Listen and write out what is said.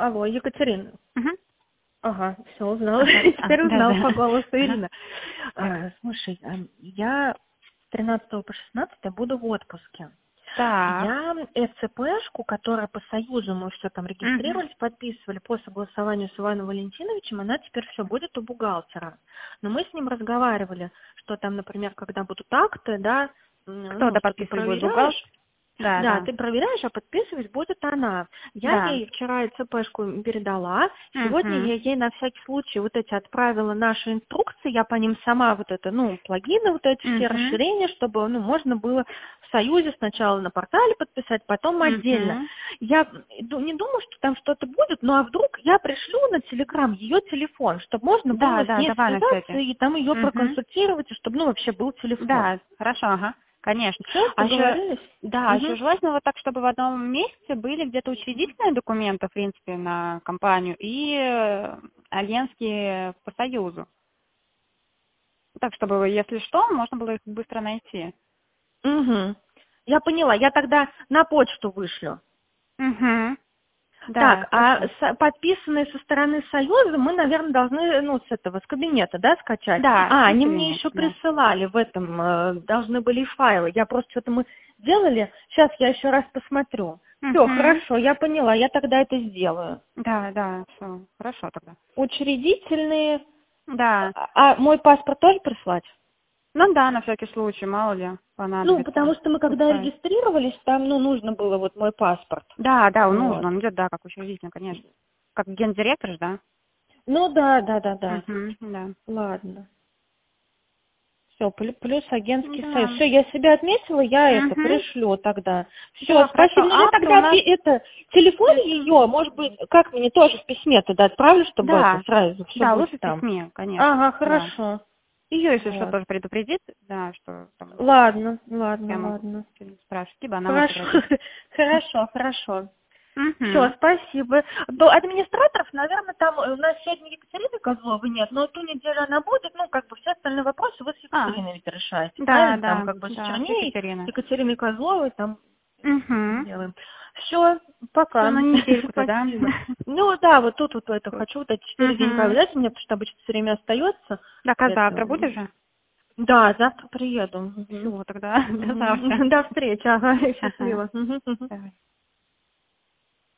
Алло, Екатерина. Мгм. Ага, все узнала. Ага. Теперь узнала Да-да. по голосу Ага. Ирина. Слушай, я с 13 по 16 буду в отпуске. Так. Я ФЦПшку, которая по Союзу, мы все там Мгм. регистрировались, подписывали по согласованию с Иваном Валентиновичем, она теперь все будет у бухгалтера. Но мы с ним разговаривали, что там, например, когда будут акты, да, Кто-то что ты подписывать будет бухгалтер? проверяешь, Да, да, да. ты проверяешь, а подписывать будет она. Я Да. ей вчера ЦПшку передала, сегодня Мгм. я ей на всякий случай вот эти отправила наши инструкции, я по ним сама вот это, плагины, вот эти все Мгм. расширения, чтобы, можно было в Союзе сначала на портале подписать, потом отдельно. Мгм. Я не думаю, что там что-то будет, но а вдруг я пришлю на Телеграм ее телефон, чтобы можно Да, было с да, ней давай на связаться всякий. и там ее Мгм. проконсультировать, и чтобы, вообще был телефон. Да, хорошо, ага, конечно. Все, А еще, договорились? да, еще Угу. желательно вот так, чтобы в одном месте были где-то учредительные документы, в принципе, на компанию и агентские по Союзу. Так, чтобы, если что, можно было их быстро найти. Угу. Я поняла. Я тогда на почту вышлю. Угу. Да, Так, хорошо. подписанные со стороны Союза мы, наверное, должны, с кабинета, да, скачать? Да, из Они мне кабинета, еще да. присылали в этом, должны были и файлы. Я просто что-то мы делали. Сейчас я еще раз посмотрю. Все, Угу. хорошо, я поняла. Я тогда это сделаю. Да, да, все, хорошо тогда. Учредительные. Да. А мой паспорт тоже прислать? Ну да, на всякий случай, мало ли, Потому понадобится. что мы когда Пускай. регистрировались, там, нужно было вот мой паспорт. Да, да, Вот. нужно, он идет, да, как учредитель, конечно. Как гендиректор же, да? Да. Угу, да. Ладно. Все, плюс агентский союз. Да. Все, я себя отметила, я это Угу. пришлю тогда. Все, Да, хорошо. спасибо. Ну я Акты у тогда нас... телефон ее, может быть, как мне тоже в письме тогда отправлю, чтобы это Да. сразу все Да, будет лучше в там. письме, конечно. Ага, Да. хорошо. Ее, если что, Вот. тоже предупредит, да, что там Ладно. прямо спрашивать, либо она может Хорошо, обратиться. хорошо. Все, Угу. спасибо. До администраторов, наверное, там у нас сегодня Екатерины Козловой нет, но ту неделю она будет, все остальные вопросы вы с А, Екатериной ведь решаете, да, правильно? Там да, с да, с Черней, Екатериной. Екатериной Козловой там Угу. делаем. Все, Все, пока. на недельку-то, да? Спасибо. Да, вот тут вот это хочу, вот эти 4 денька Угу. взять, у меня потому что обычно все время остается. Так, а Это, завтра будешь же? да, завтра приеду. Все, тогда до завтра. До встречи, ага, Ага. счастливо. Давай.